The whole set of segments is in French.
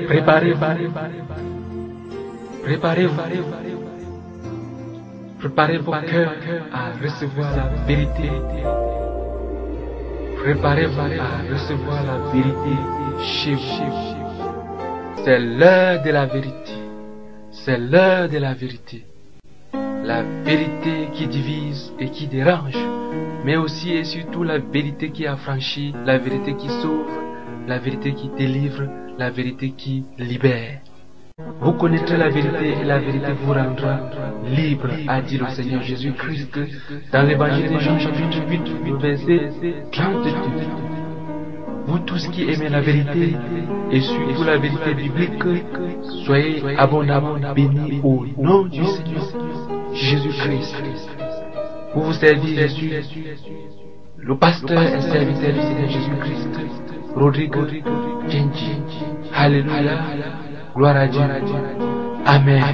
Préparez vos cœurs à recevoir la vérité. Préparez-vous à recevoir la vérité chez vous. C'est l'heure de la vérité. C'est l'heure de la vérité. La vérité qui divise et qui dérange, mais aussi et surtout la vérité qui affranchit, la vérité qui sauve, la vérité qui délivre, la vérité qui libère. Vous connaîtrez la vérité et la vérité vous rendra libre, a dit le Seigneur Jésus-Christ dans l'évangile de Jean chapitre 8, le verset 32. Vous tous qui aimez la vérité et surtout la vérité biblique, soyez abondamment bénis au nom du Seigneur Jésus-Christ. Pour vous servir, je suis le pasteur et serviteur du Seigneur Jésus-Christ, Rodrigo Genji. Alléluia. Gloire à Dieu. Amen.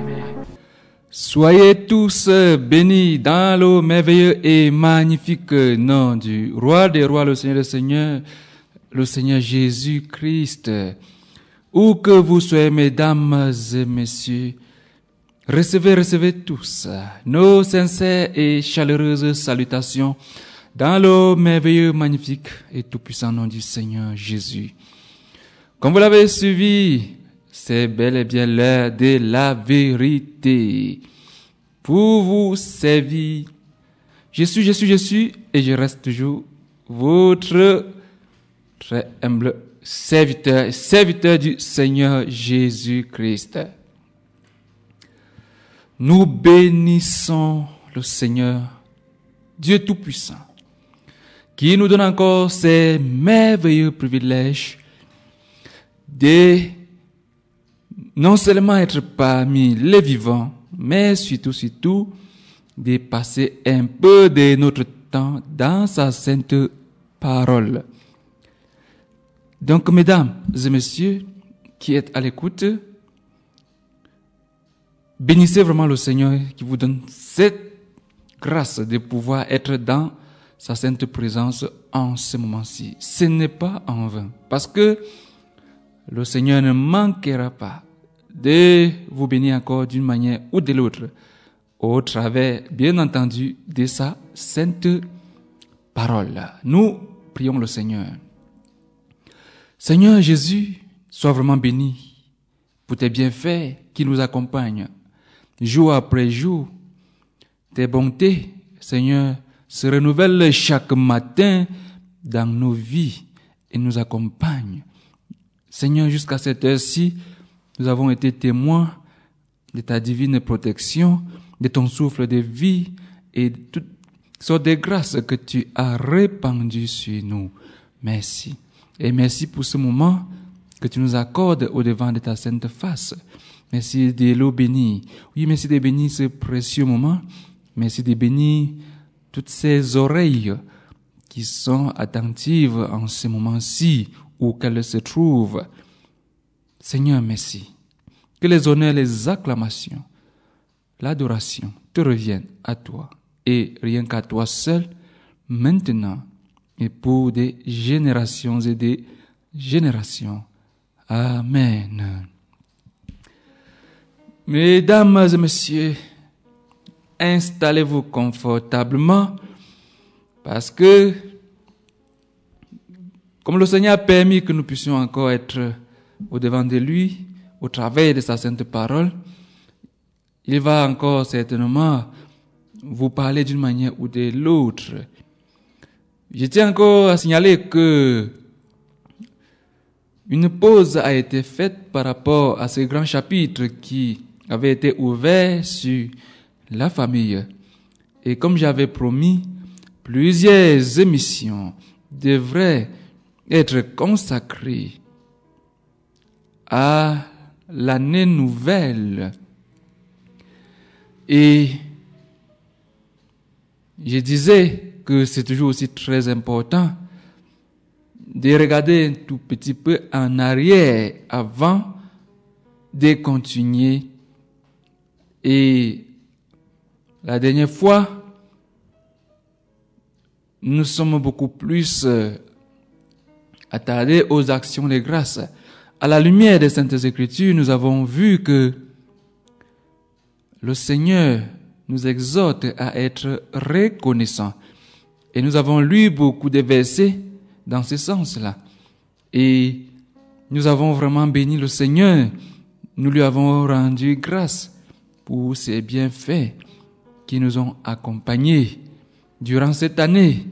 Soyez tous bénis dans le merveilleux et magnifique nom du Roi des Rois, le Seigneur des Seigneurs, le Seigneur Jésus-Christ. Où que vous soyez, mesdames et messieurs, recevez tous nos sincères et chaleureuses salutations dans le merveilleux, magnifique et tout-puissant nom du Seigneur Jésus. Comme vous l'avez suivi, c'est bel et bien l'heure de la vérité. Pour vous servir, je suis et je reste toujours votre très humble serviteur du Seigneur Jésus-Christ. Nous bénissons le Seigneur, Dieu Tout-Puissant, qui nous donne encore ces merveilleux privilèges de non seulement être parmi les vivants, mais surtout, de passer un peu de notre temps dans sa sainte parole. Donc, mesdames et messieurs qui êtes à l'écoute, bénissez vraiment le Seigneur qui vous donne cette grâce de pouvoir être dans sa sainte présence en ce moment-ci. Ce n'est pas en vain, parce que le Seigneur ne manquera pas de vous bénir encore d'une manière ou de l'autre, au travers, bien entendu, de sa sainte parole. Nous prions le Seigneur. Seigneur Jésus, sois vraiment béni pour tes bienfaits qui nous accompagnent jour après jour. Tes bontés, Seigneur, se renouvellent chaque matin dans nos vies et nous accompagnent. Seigneur, jusqu'à cette heure-ci, nous avons été témoins de ta divine protection, de ton souffle de vie et de toutes sortes de grâces que tu as répandues sur nous. Merci. Et merci pour ce moment que tu nous accordes au devant de ta sainte face. Merci de l'eau bénie. Oui, merci de bénir ce précieux moment. Merci de bénir toutes ces oreilles qui sont attentives en ce moment-ci où qu'elles se trouvent. Seigneur, merci. Que les honneurs, les acclamations, l'adoration te reviennent à toi et rien qu'à toi seul, maintenant et pour des générations et des générations. Amen. Mesdames et messieurs, installez-vous confortablement parce que, comme le Seigneur a permis que nous puissions encore être au devant de lui, au travers de sa sainte parole, il va encore certainement vous parler d'une manière ou de l'autre. Je tiens encore à signaler que une pause a été faite par rapport à ce grand chapitre qui avait été ouvert sur la famille. Et comme j'avais promis, plusieurs émissions devraient être consacrées à l'année nouvelle. Et je disais que c'est toujours aussi très important de regarder un tout petit peu en arrière avant de continuer. Et la dernière fois, nous sommes beaucoup plus attardés aux actions de grâce, à la lumière des Saintes Écritures, nous avons vu que le Seigneur nous exhorte à être reconnaissants. Et nous avons lu beaucoup de versets dans ce sens-là. Et nous avons vraiment béni le Seigneur. Nous lui avons rendu grâce pour ses bienfaits qui nous ont accompagnés durant cette année.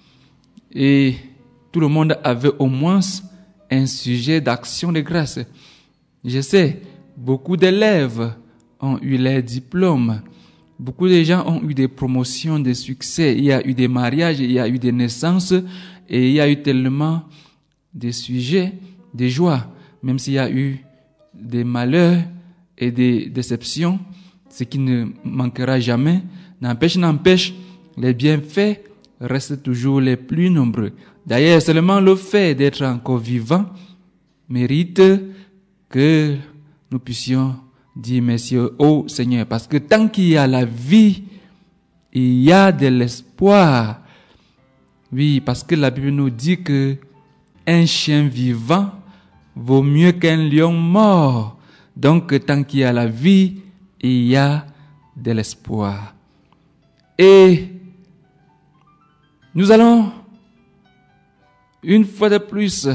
Et tout le monde avait au moins un sujet d'action de grâce. Je sais, beaucoup d'élèves ont eu leurs diplômes. Beaucoup de gens ont eu des promotions, des succès. Il y a eu des mariages, il y a eu des naissances et il y a eu tellement de sujets, de joie. Même s'il y a eu des malheurs et des déceptions, ce qui ne manquera jamais. N'empêche, les bienfaits restent toujours les plus nombreux. D'ailleurs, seulement le fait d'être encore vivant mérite que nous puissions dire merci au Seigneur. Parce que tant qu'il y a la vie, il y a de l'espoir. Oui, parce que la Bible nous dit que un chien vivant vaut mieux qu'un lion mort. Donc, tant qu'il y a la vie, il y a de l'espoir. Et nous allons, une fois de plus,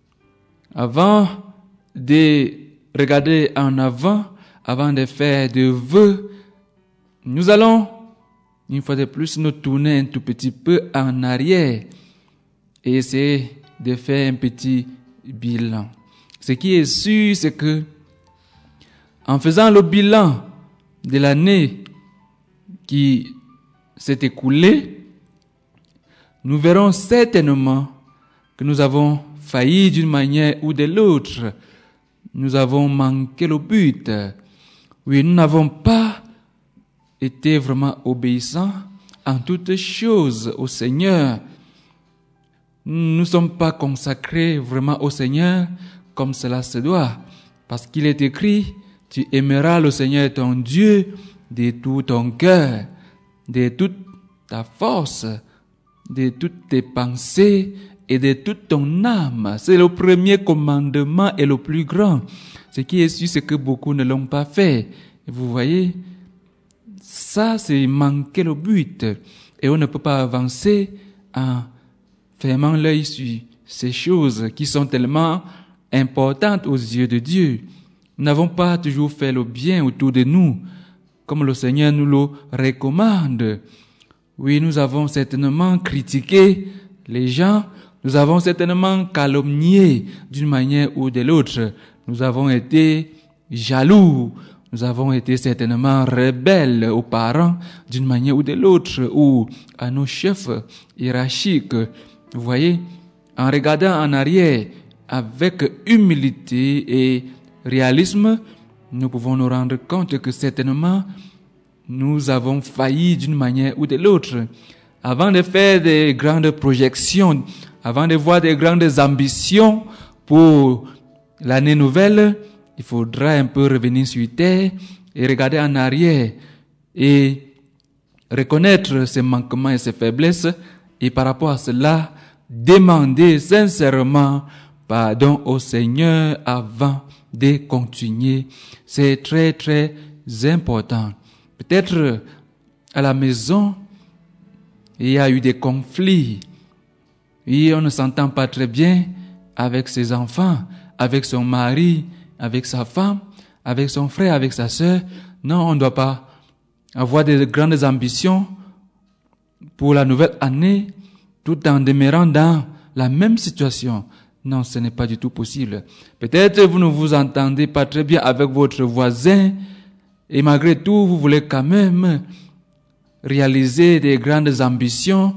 avant de regarder en avant, avant de faire des vœux, nous allons, une fois de plus, nous tourner un tout petit peu en arrière et essayer de faire un petit bilan. Ce qui est sûr, c'est que, en faisant le bilan de l'année qui s'est écoulée, nous verrons certainement que nous avons failli d'une manière ou de l'autre. Nous avons manqué le but. Oui, nous n'avons pas été vraiment obéissants en toutes choses au Seigneur. Nous ne sommes pas consacrés vraiment au Seigneur comme cela se doit. Parce qu'il est écrit, tu aimeras le Seigneur ton Dieu de tout ton cœur, de toute ta force, de toutes tes pensées et de toute ton âme. C'est le premier commandement et le plus grand. Ce qui est sûr, c'est que beaucoup ne l'ont pas fait. Et vous voyez, ça, c'est manquer le but. Et on ne peut pas avancer en fermant l'œil sur ces choses qui sont tellement importantes aux yeux de Dieu. Nous n'avons pas toujours fait le bien autour de nous, comme le Seigneur nous le recommande. Oui, nous avons certainement critiqué les gens, nous avons certainement calomnié d'une manière ou de l'autre. Nous avons été jaloux, nous avons été certainement rebelles aux parents d'une manière ou de l'autre, ou à nos chefs hiérarchiques. Vous voyez, en regardant en arrière avec humilité et réalisme, nous pouvons nous rendre compte que certainement nous avons failli d'une manière ou de l'autre. Avant de faire des grandes projections, avant de voir des grandes ambitions pour l'année nouvelle, il faudra un peu revenir sur terre et regarder en arrière et reconnaître ses manquements et ses faiblesses et par rapport à cela, demander sincèrement pardon au Seigneur avant de continuer. C'est très très important. Peut-être à la maison, il y a eu des conflits. Et on ne s'entend pas très bien avec ses enfants, avec son mari, avec sa femme, avec son frère, avec sa sœur. Non, on ne doit pas avoir de grandes ambitions pour la nouvelle année tout en demeurant dans la même situation. Non, ce n'est pas du tout possible. Peut-être vous ne vous entendez pas très bien avec votre voisin et malgré tout, vous voulez quand même réaliser des grandes ambitions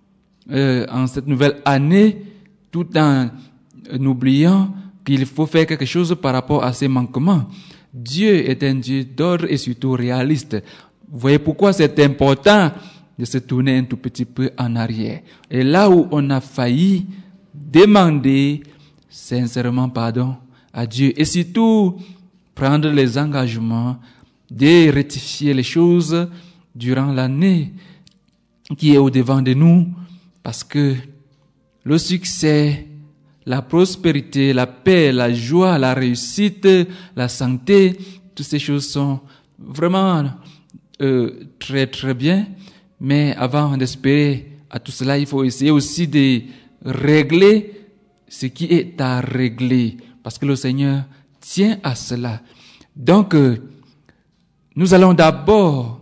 en cette nouvelle année tout en oubliant qu'il faut faire quelque chose par rapport à ces manquements. Dieu est un Dieu d'ordre et surtout réaliste. Vous voyez pourquoi c'est important de se tourner un tout petit peu en arrière. Et là où on a failli, demander sincèrement pardon à Dieu et surtout prendre les engagements de rectifier les choses durant l'année qui est au devant de nous parce que le succès, la prospérité, la paix, la joie, la réussite, la santé, toutes ces choses sont vraiment très très bien. Mais avant d'espérer à tout cela, il faut essayer aussi de régler ce qui est à régler, parce que le Seigneur tient à cela. Donc, nous allons d'abord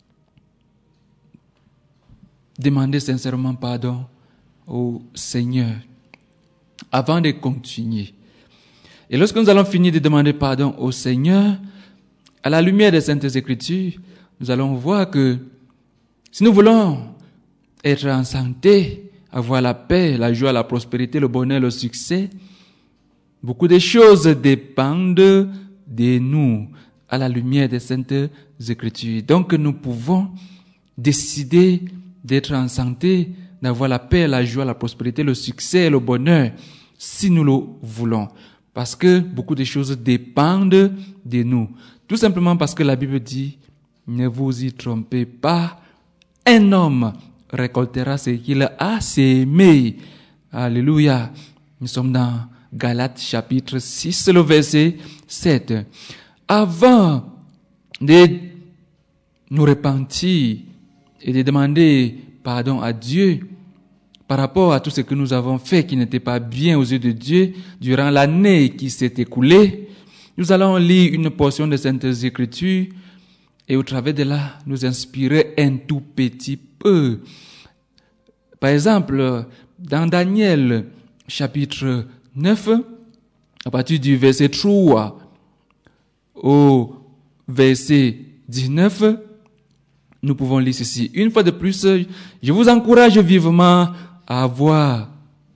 demander sincèrement pardon au Seigneur avant de continuer. Et lorsque nous allons finir de demander pardon au Seigneur, à la lumière des Saintes Écritures, nous allons voir que si nous voulons être en santé, avoir la paix, la joie, la prospérité, le bonheur, le succès, beaucoup de choses dépendent de nous à la lumière des Saintes Écritures. Donc nous pouvons décider d'être en santé, d'avoir la paix, la joie, la prospérité, le succès, le bonheur, si nous le voulons. Parce que beaucoup de choses dépendent de nous. Tout simplement parce que la Bible dit, ne vous y trompez pas, un homme récoltera ce qu'il a sémé. Alléluia. Nous sommes dans Galates chapitre 6, le verset 7. Avant de nous repentir et de demander pardon à Dieu par rapport à tout ce que nous avons fait qui n'était pas bien aux yeux de Dieu durant l'année qui s'est écoulée, nous allons lire une portion des Saintes Écritures et au travers de là, nous inspirer un tout petit peu. Par exemple, dans Daniel chapitre 9, à partir du verset 3 au verset 19, nous pouvons lire ceci. Une fois de plus, je vous encourage vivement à avoir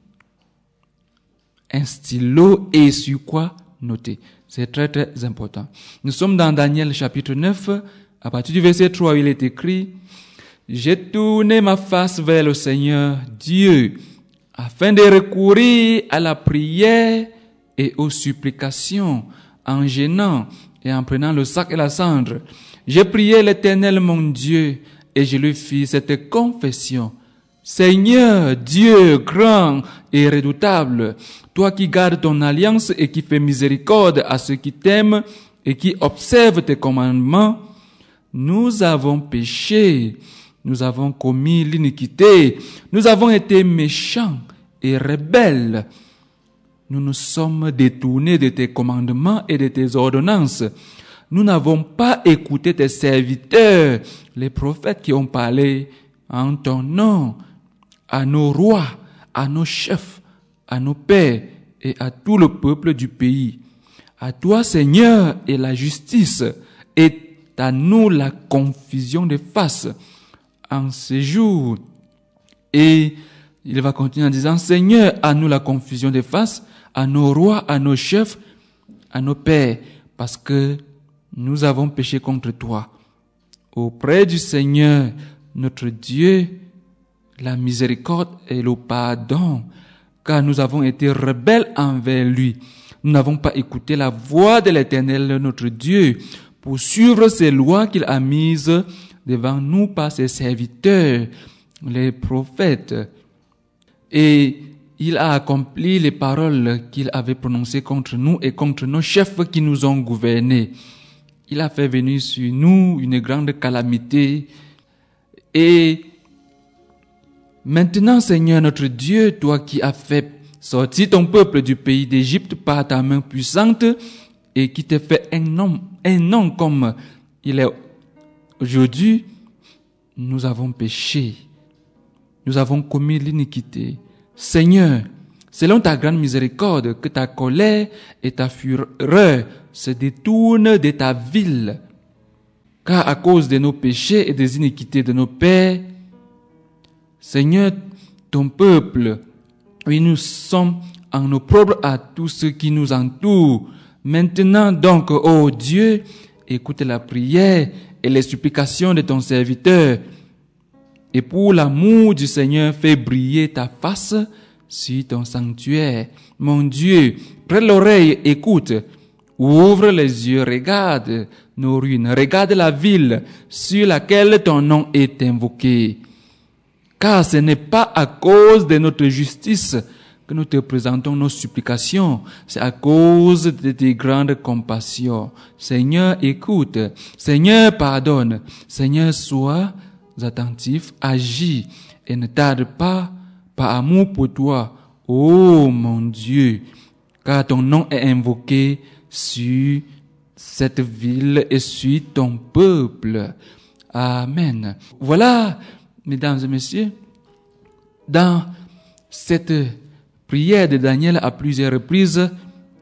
un stylo et sur quoi noter. C'est très très important. Nous sommes dans Daniel chapitre 9, à partir du verset 3, il est écrit, « J'ai tourné ma face vers le Seigneur Dieu, afin de recourir à la prière et aux supplications, en gênant et en prenant le sac et la cendre. J'ai prié l'Éternel mon Dieu, et je lui fis cette confession. Seigneur, Dieu grand et redoutable, toi qui gardes ton alliance et qui fais miséricorde à ceux qui t'aiment et qui observent tes commandements, nous avons péché, nous avons commis l'iniquité, nous avons été méchants et rebelles. Nous nous sommes détournés de tes commandements et de tes ordonnances. Nous n'avons pas écouté tes serviteurs, les prophètes qui ont parlé en ton nom, à nos rois, à nos chefs, à nos pères et à tout le peuple du pays. À toi, Seigneur, est la justice, et à nous la confusion de face en ce jour. Et il va continuer en disant, Seigneur, à nous la confusion de face, à nos rois, à nos chefs, à nos pères, parce que nous avons péché contre toi. Auprès du Seigneur, notre Dieu, la miséricorde et le pardon, car nous avons été rebelles envers lui. Nous n'avons pas écouté la voix de l'Éternel, notre Dieu, pour suivre ses lois qu'il a mises devant nous par ses serviteurs, les prophètes. Et il a accompli les paroles qu'il avait prononcées contre nous et contre nos chefs qui nous ont gouvernés. Il a fait venir sur nous une grande calamité. Et maintenant, Seigneur notre Dieu, toi qui as fait sortir ton peuple du pays d'Égypte par ta main puissante et qui t'as fait un nom comme il est aujourd'hui, nous avons péché. Nous avons commis l'iniquité. Seigneur, selon ta grande miséricorde, que ta colère et ta fureur se détournent de ta ville. Car à cause de nos péchés et des iniquités de nos pères, Seigneur, ton peuple, oui, nous sommes en opprobre à tous ceux qui nous entourent. Maintenant donc, ô Dieu, écoute la prière et les supplications de ton serviteur. Et pour l'amour du Seigneur, fais briller ta face sur ton sanctuaire. Mon Dieu, prête l'oreille, écoute. Ouvre les yeux, regarde nos ruines, regarde la ville sur laquelle ton nom est invoqué. Car ce n'est pas à cause de notre justice que nous te présentons nos supplications, c'est à cause de tes grandes compassions. Seigneur, écoute. Seigneur, pardonne. Seigneur, sois attentif, agis et ne tarde pas par amour pour toi. Oh mon Dieu, car ton nom est invoqué sur cette ville et sur ton peuple. Amen. Voilà, mesdames et messieurs, dans cette prière de Daniel à plusieurs reprises,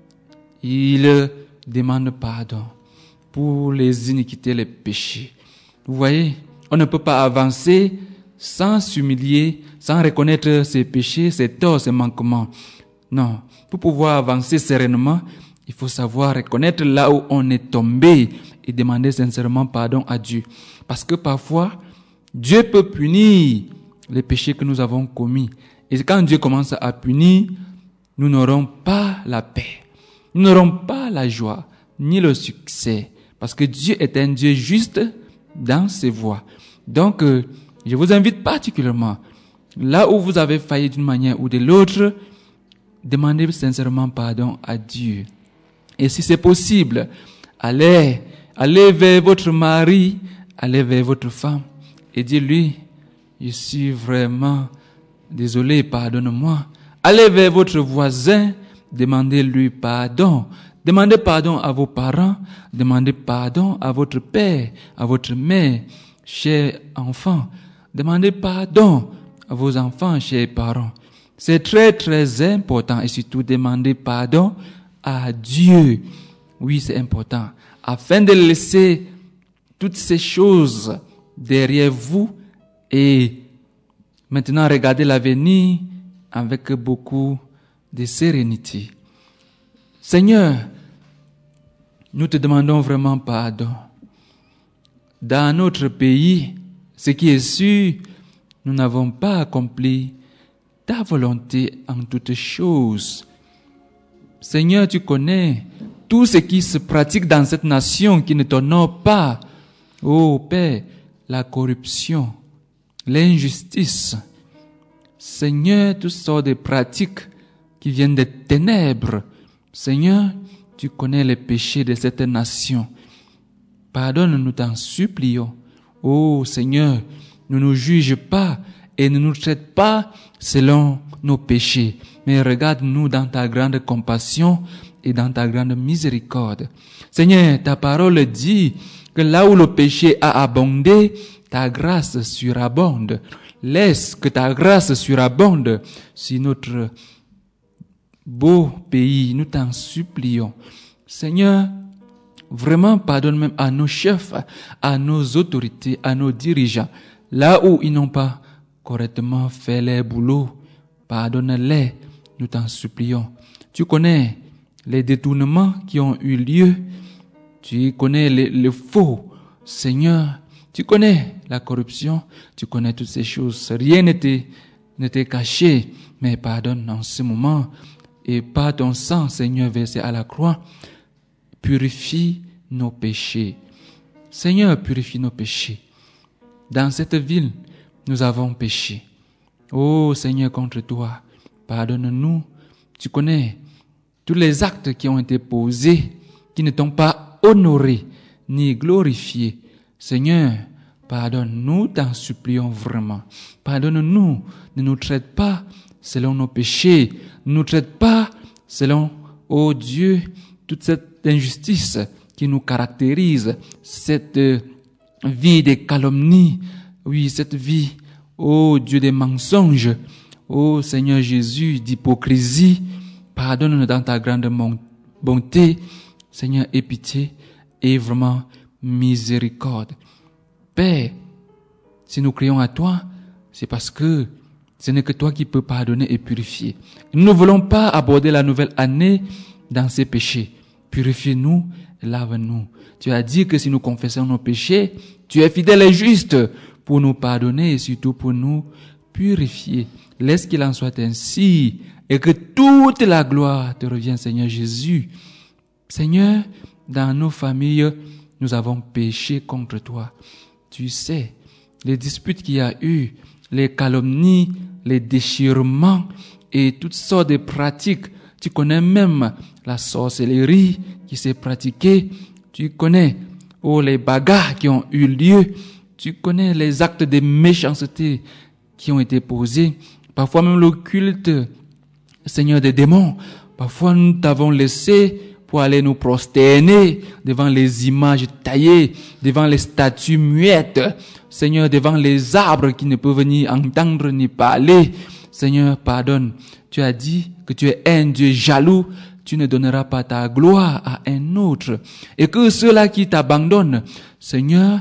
il demande pardon pour les iniquités, les péchés. Vous voyez, on ne peut pas avancer sans s'humilier, sans reconnaître ses péchés, ses torts, ses manquements. Non, pour pouvoir avancer sereinement, il faut savoir reconnaître là où on est tombé et demander sincèrement pardon à Dieu. Parce que parfois, Dieu peut punir les péchés que nous avons commis. Et quand Dieu commence à punir, nous n'aurons pas la paix. Nous n'aurons pas la joie, ni le succès. Parce que Dieu est un Dieu juste dans ses voies. Donc, je vous invite particulièrement, là où vous avez failli d'une manière ou de l'autre, demandez sincèrement pardon à Dieu. Et si c'est possible, allez vers votre mari, allez vers votre femme et dites-lui, je suis vraiment désolé, pardonne-moi. Allez vers votre voisin, demandez-lui pardon. Demandez pardon à vos parents, demandez pardon à votre père, à votre mère, chers enfants. Demandez pardon à vos enfants, chers parents. C'est très très important et surtout demandez pardon à Dieu. Oui, c'est important. Afin de laisser toutes ces choses derrière vous et maintenant regardez l'avenir avec beaucoup de sérénité. Seigneur, nous te demandons vraiment pardon. Dans notre pays, ce qui est sûr, nous n'avons pas accompli ta volonté en toutes choses. Seigneur, tu connais tout ce qui se pratique dans cette nation qui ne t'honore pas. Oh Père, la corruption, l'injustice. Seigneur, toutes sortes de pratiques qui viennent des ténèbres. Seigneur, tu connais les péchés de cette nation. Pardonne-nous, t'en supplions. Oh Seigneur, ne nous juge pas et ne nous traite pas selon nos péchés, mais regarde-nous dans ta grande compassion et dans ta grande miséricorde. Seigneur, ta parole dit que là où le péché a abondé, ta grâce surabonde. Laisse que ta grâce surabonde sur notre beau pays, nous t'en supplions. Seigneur, vraiment pardonne même à nos chefs, à nos autorités, à nos dirigeants, là où ils n'ont pas correctement fait leur boulot. Pardonne-les, nous t'en supplions. Tu connais les détournements qui ont eu lieu, tu connais les faux. Seigneur, tu connais la corruption, tu connais toutes ces choses. Rien ne t'est caché, mais pardonne en ce moment. Et par ton sang, Seigneur, versé à la croix, purifie nos péchés. Seigneur, purifie nos péchés. Dans cette ville, nous avons péché. Oh Seigneur, contre toi, pardonne-nous. Tu connais tous les actes qui ont été posés, qui ne t'ont pas honoré, ni glorifié. Seigneur, pardonne-nous, t'en supplions vraiment. Pardonne-nous, ne nous traite pas selon nos péchés, ne nous traite pas selon, oh Dieu, toute cette injustice qui nous caractérise, cette vie de calomnie, oui, cette vie, oh Dieu, des mensonges, oh Seigneur Jésus, d'hypocrisie. Pardonne-nous dans ta grande bonté, Seigneur, aie pitié et vraiment miséricorde. Père, si nous crions à toi, c'est parce que ce n'est que toi qui peux pardonner et purifier. Nous ne voulons pas aborder la nouvelle année dans ces péchés. Purifie-nous, lave-nous. Tu as dit que si nous confessons nos péchés, tu es fidèle et juste pour nous pardonner et surtout pour nous purifier. Laisse qu'il en soit ainsi et que toute la gloire te revienne, Seigneur Jésus. Seigneur, dans nos familles, nous avons péché contre toi. Tu sais, les disputes qu'il y a eu, les calomnies, les déchirements et toutes sortes de pratiques. Tu connais même la sorcellerie qui s'est pratiquée. Tu connais les bagarres qui ont eu lieu. Tu connais les actes de méchanceté qui ont été posés. Parfois même le culte, Seigneur, des démons. Parfois nous t'avons laissé pour aller nous prosterner devant les images taillées, devant les statues muettes, Seigneur, devant les arbres qui ne peuvent ni entendre ni parler. Seigneur, pardonne. Tu as dit que tu es un Dieu jaloux, tu ne donneras pas ta gloire à un autre. Et que ceux-là qui t'abandonnent, Seigneur,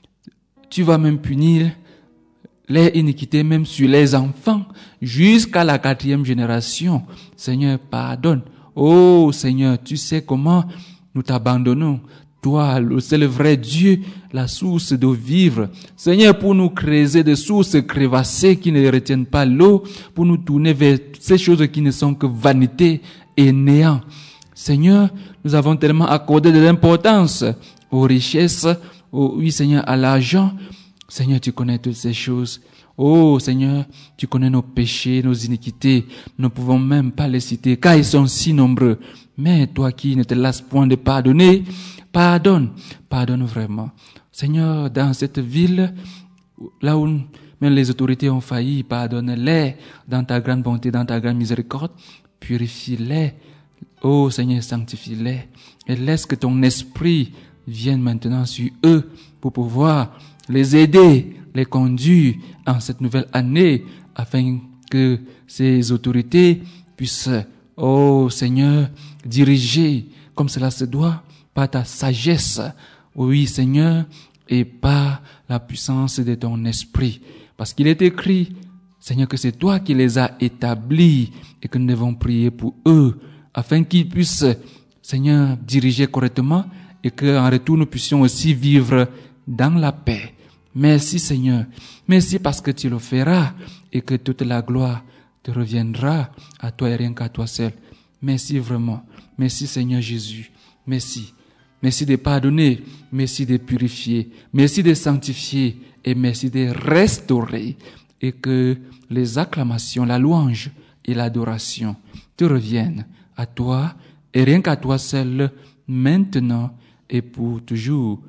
tu vas même punir les iniquités même sur les enfants jusqu'à la 4e génération. Seigneur, pardonne. Oh Seigneur, tu sais comment nous t'abandonnons. Toi, le seul vrai Dieu, la source d'eau vive. Seigneur, pour nous creuser des sources crevassées qui ne retiennent pas l'eau, pour nous tourner vers ces choses qui ne sont que vanité et néant. Seigneur, nous avons tellement accordé de l'importance aux richesses, oui Seigneur, à l'argent. Seigneur, tu connais toutes ces choses. Oh Seigneur, tu connais nos péchés, nos iniquités. Nous ne pouvons même pas les citer car ils sont si nombreux. Mais toi qui ne te lasses point de pardonner, pardonne vraiment. Seigneur, dans cette ville, là où même les autorités ont failli, pardonne-les dans ta grande bonté, dans ta grande miséricorde. Purifie-les. Oh Seigneur, sanctifie-les. Et laisse que ton esprit vienne maintenant sur eux pour pouvoir les aider, les conduire en cette nouvelle année afin que ces autorités puissent, oh Seigneur, diriger comme cela se doit par ta sagesse, oui Seigneur, et par la puissance de ton esprit. Parce qu'il est écrit, Seigneur, que c'est toi qui les as établis et que nous devons prier pour eux afin qu'ils puissent, Seigneur, diriger correctement et qu'en retour nous puissions aussi vivre dans la paix. Merci Seigneur, merci parce que tu le feras et que toute la gloire te reviendra à toi et rien qu'à toi seul. Merci vraiment, merci Seigneur Jésus, merci. Merci de pardonner, merci de purifier, merci de sanctifier et merci de restaurer et que les acclamations, la louange et l'adoration te reviennent à toi et rien qu'à toi seul, maintenant et pour toujours.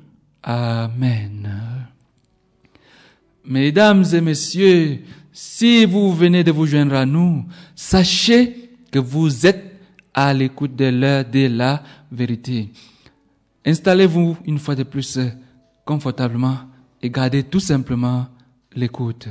Amen. Mesdames et messieurs, si vous venez de vous joindre à nous, sachez que vous êtes à l'écoute de l'heure de la vérité. Installez-vous une fois de plus confortablement et gardez tout simplement l'écoute.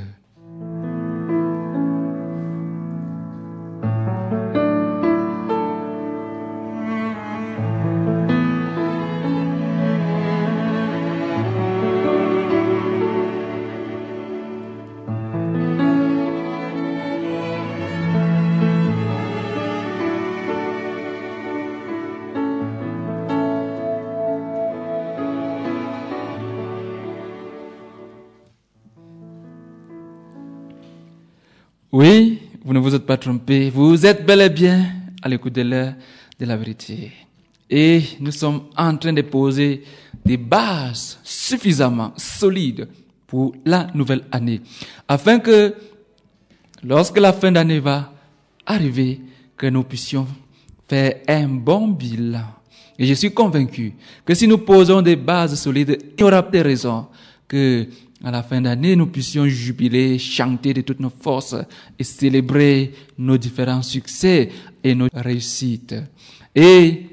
Oui, vous ne vous êtes pas trompé. Vous êtes bel et bien à l'écoute de l'heure de la vérité. Et nous sommes en train de poser des bases suffisamment solides pour la nouvelle année. Afin que, lorsque la fin d'année va arriver, que nous puissions faire un bon bilan. Et je suis convaincu que si nous posons des bases solides, il y aura des raisons que à la fin d'année, nous puissions jubiler, chanter de toutes nos forces et célébrer nos différents succès et nos réussites. Et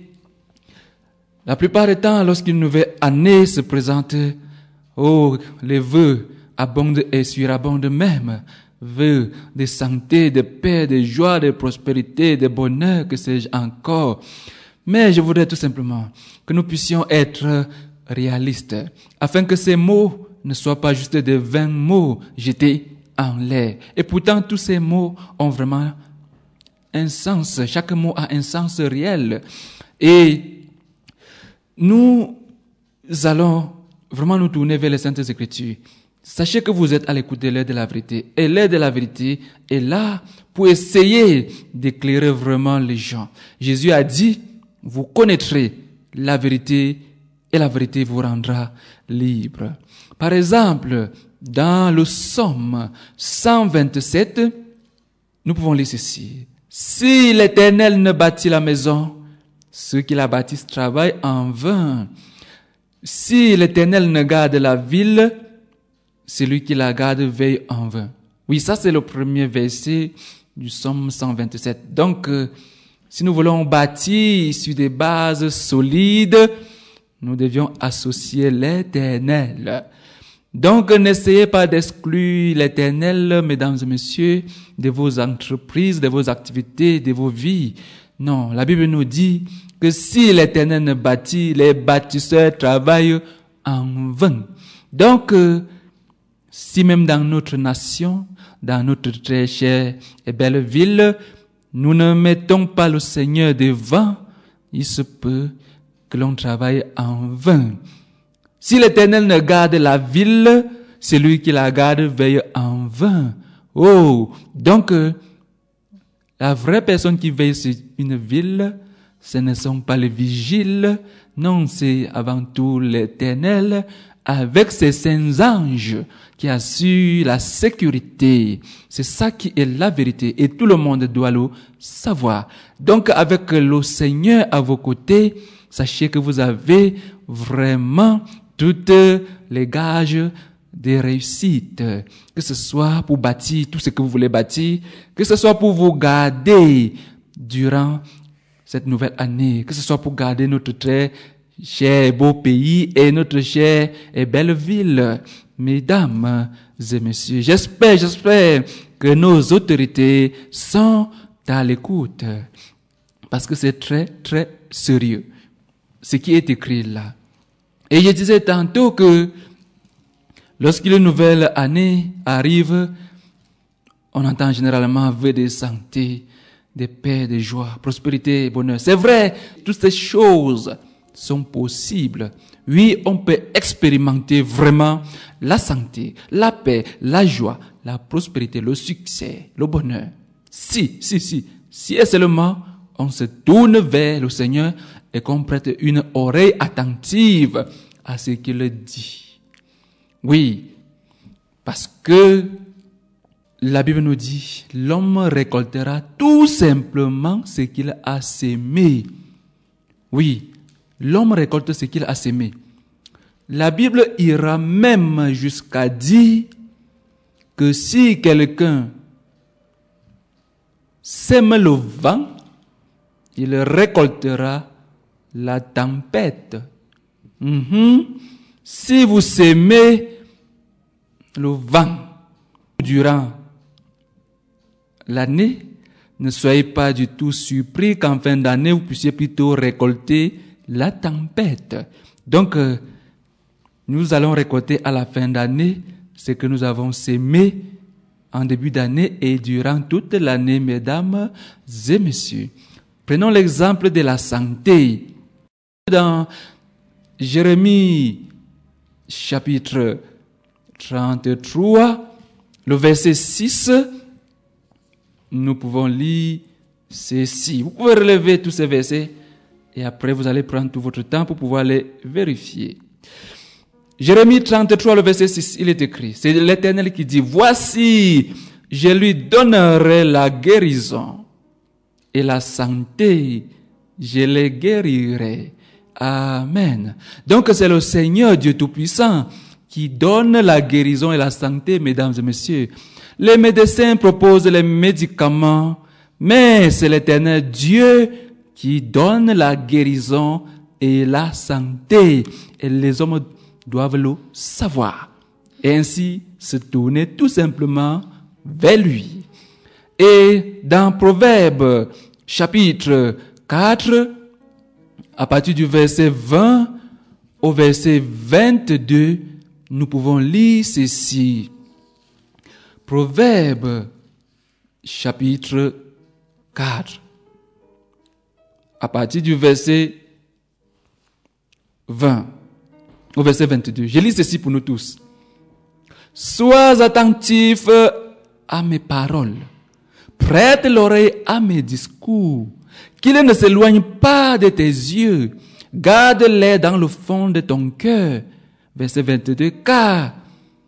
la plupart du temps, lorsqu'une nouvelle année se présente, les vœux abondent et surabondent même. Vœux de santé, de paix, de joie, de prospérité, de bonheur, que sais-je encore. Mais je voudrais tout simplement que nous puissions être réalistes, afin que ces mots ne soient pas juste de vains mots jetés en l'air. Et pourtant, tous ces mots ont vraiment un sens. Chaque mot a un sens réel. Et nous allons vraiment nous tourner vers les Saintes Écritures. Sachez que vous êtes à l'écoute de l'heure de la vérité. Et l'heure de la vérité est là pour essayer d'éclairer vraiment les gens. Jésus a dit, vous connaîtrez la vérité et la vérité vous rendra libre. Par exemple, dans le psaume 127, nous pouvons lire ceci. Si l'Éternel ne bâtit la maison, ceux qui la bâtissent travaillent en vain. Si l'Éternel ne garde la ville, celui qui la garde veille en vain. Oui, ça c'est le premier verset du psaume 127. Donc, si nous voulons bâtir sur des bases solides, nous devions associer l'Éternel. Donc, n'essayez pas d'exclure l'Éternel, mesdames et messieurs, de vos entreprises, de vos activités, de vos vies. Non, la Bible nous dit que si l'Éternel ne bâtit, les bâtisseurs travaillent en vain. Donc, si même dans notre nation, dans notre très chère et belle ville, nous ne mettons pas le Seigneur devant, il se peut que l'on travaille en vain. Si l'Éternel ne garde la ville, celui qui la garde veille en vain. Oh, donc, la vraie personne qui veille sur une ville, ce ne sont pas les vigiles, non, c'est avant tout l'Éternel avec ses saints anges qui assurent la sécurité. C'est ça qui est la vérité et tout le monde doit le savoir. Donc, avec le Seigneur à vos côtés, sachez que vous avez vraiment toutes les gages de réussite, que ce soit pour bâtir tout ce que vous voulez bâtir, que ce soit pour vous garder durant cette nouvelle année, que ce soit pour garder notre très cher et beau pays et notre chère et belle ville. Mesdames et messieurs, j'espère que nos autorités sont à l'écoute, parce que c'est très, très sérieux, ce qui est écrit là. Et je disais tantôt que lorsqu'une nouvelle année arrive, on entend généralement vœux de santé, de paix, de joie, prospérité et bonheur. C'est vrai, toutes ces choses sont possibles. Oui, on peut expérimenter vraiment la santé, la paix, la joie, la prospérité, le succès, le bonheur. Si et seulement on se tourne vers le Seigneur et qu'on prête une oreille attentive à ce qu'il dit. Oui, parce que la Bible nous dit, l'homme récoltera tout simplement ce qu'il a sémé. Oui, l'homme récolte ce qu'il a sémé. La Bible ira même jusqu'à dire que si quelqu'un sème le vent, il récoltera la tempête. Si vous sémez le vent durant l'année, ne soyez pas du tout surpris qu'en fin d'année, vous puissiez plutôt récolter la tempête. Donc, nous allons récolter à la fin d'année ce que nous avons sémé en début d'année et durant toute l'année, mesdames et messieurs. Prenons l'exemple de la santé. Dans Jérémie, chapitre 33, le verset 6, nous pouvons lire ceci. Vous pouvez relever tous ces versets et après vous allez prendre tout votre temps pour pouvoir les vérifier. Jérémie 33, le verset 6, il est écrit, c'est l'Éternel qui dit, « Voici, je lui donnerai la guérison et la santé, je les guérirai. » Amen. Donc c'est le Seigneur Dieu Tout-Puissant qui donne la guérison et la santé, mesdames et messieurs. Les médecins proposent les médicaments, mais c'est l'Éternel Dieu qui donne la guérison et la santé. Et les hommes doivent le savoir. Et ainsi se tourner tout simplement vers lui. Et dans Proverbes, chapitre 4, à partir du verset 20 au verset 22, nous pouvons lire ceci. Proverbes, chapitre 4, à partir du verset 20 au verset 22. Je lis ceci pour nous tous. « Sois attentif à mes paroles, prête l'oreille à mes discours, qu'il ne s'éloigne pas de tes yeux, garde-les dans le fond de ton cœur. » Verset 22, « Car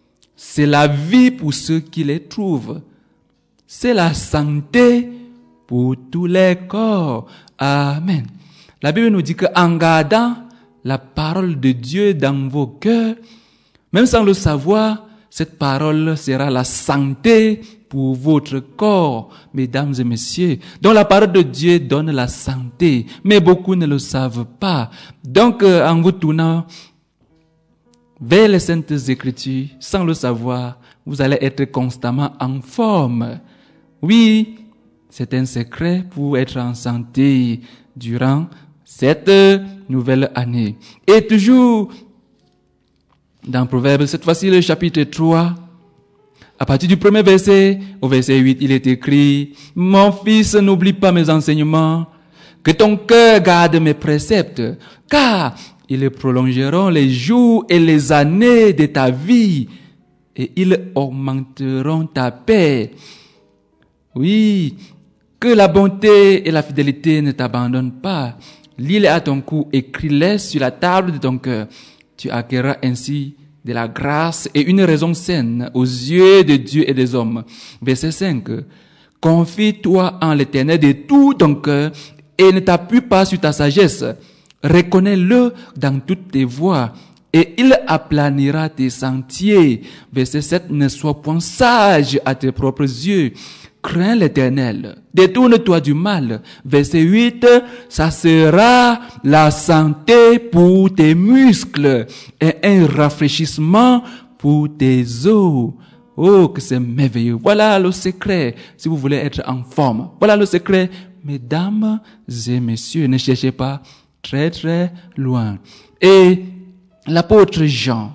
c'est la vie pour ceux qui les trouvent, c'est la santé pour tous les corps. Amen. La Bible nous dit qu'en gardant la parole de Dieu dans vos cœurs, même sans le savoir, cette parole sera la santé pour votre corps, mesdames et messieurs. Donc la parole de Dieu donne la santé, mais beaucoup ne le savent pas. Donc en vous tournant vers les Saintes Écritures, sans le savoir, vous allez être constamment en forme. Oui, c'est un secret pour être en santé durant cette nouvelle année. Et toujours dans Proverbes, cette fois-ci le chapitre 3, à partir du premier verset au verset 8, il est écrit: « Mon fils, n'oublie pas mes enseignements, que ton cœur garde mes préceptes, car ils prolongeront les jours et les années de ta vie, et ils augmenteront ta paix. » Oui, que la bonté et la fidélité ne t'abandonnent pas. Lis-les à ton cou, écris-les sur la table de ton cœur. Tu acquerras ainsi de la grâce et une raison saine aux yeux de Dieu et des hommes. Verset 5. Confie-toi en l'Éternel de tout ton cœur et ne t'appuie pas sur ta sagesse. Reconnais-le dans toutes tes voies et il aplanira tes sentiers. Verset 7. Ne sois point sage à tes propres yeux. Crains l'Éternel, détourne-toi du mal. Verset 8, ça sera la santé pour tes muscles et un rafraîchissement pour tes os. Oh, que c'est merveilleux. Voilà le secret, si vous voulez être en forme. Voilà le secret, mesdames et messieurs, ne cherchez pas très très loin. Et l'apôtre Jean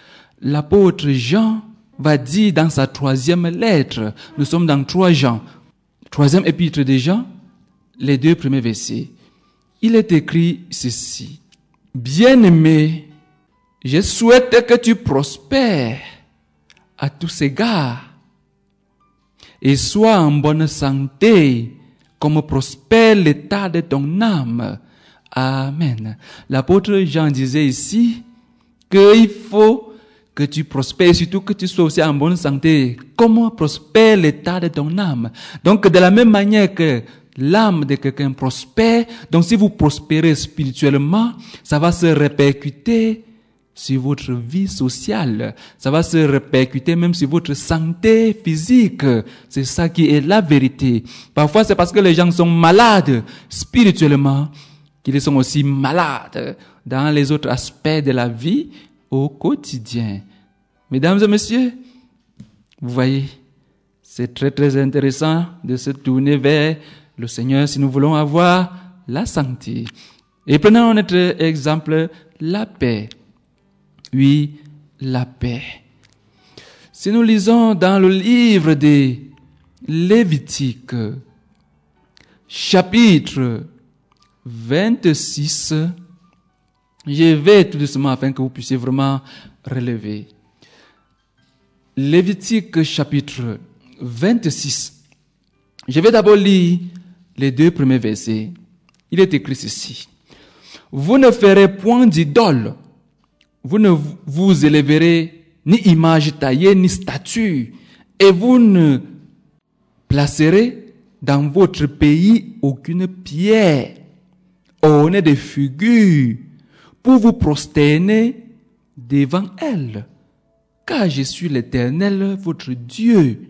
va dire dans sa 3e lettre, nous sommes dans 3 Jean, 3e épître de Jean, les 2 premiers versets. Il est écrit ceci: « Bien-aimé, je souhaite que tu prospères à tous égards et sois en bonne santé, comme prospère l'état de ton âme. » Amen. L'apôtre Jean disait ici qu'il faut que tu prospères, surtout que tu sois aussi en bonne santé. Comment prospère l'état de ton âme? Donc, de la même manière que l'âme de quelqu'un prospère, donc si vous prospérez spirituellement, ça va se répercuter sur votre vie sociale. Ça va se répercuter même sur votre santé physique. C'est ça qui est la vérité. Parfois, c'est parce que les gens sont malades spirituellement qu'ils sont aussi malades dans les autres aspects de la vie au quotidien. Mesdames et messieurs, vous voyez, c'est très très intéressant de se tourner vers le Seigneur si nous voulons avoir la santé. Et prenons notre exemple, la paix. Oui, la paix. Si nous lisons dans le livre des Lévitique, chapitre 26, je vais tout doucement afin que vous puissiez vraiment relever. Lévitique chapitre 26. Je vais d'abord lire les 2 premiers versets. Il est écrit ceci: « Vous ne ferez point d'idole, vous ne vous élèverez ni image taillée ni statue, et vous ne placerez dans votre pays aucune pierre ornée de figures pour vous prosterner devant elle, car je suis l'Éternel, votre Dieu.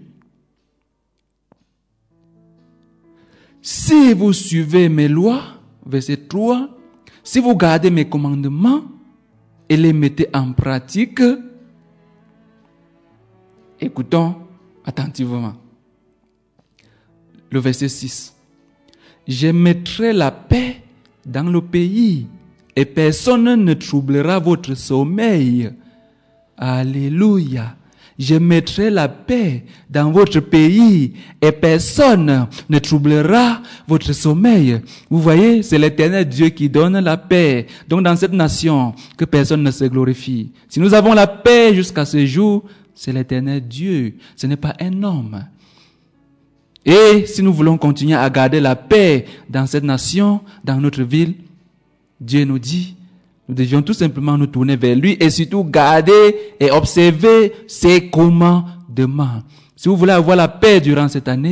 Si vous suivez mes lois, verset 3, si vous gardez mes commandements et les mettez en pratique, écoutons attentivement. Le verset 6. Je mettrai la paix dans le pays et personne ne troublera votre sommeil. Alléluia. Je mettrai la paix dans votre pays et personne ne troublera votre sommeil. Vous voyez, c'est l'Éternel Dieu qui donne la paix. Donc dans cette nation, que personne ne se glorifie. Si nous avons la paix jusqu'à ce jour, c'est l'Éternel Dieu. Ce n'est pas un homme. Et si nous voulons continuer à garder la paix dans cette nation, dans notre ville, Dieu nous dit, nous devions tout simplement nous tourner vers lui et surtout garder et observer ses commandements. Si vous voulez avoir la paix durant cette année,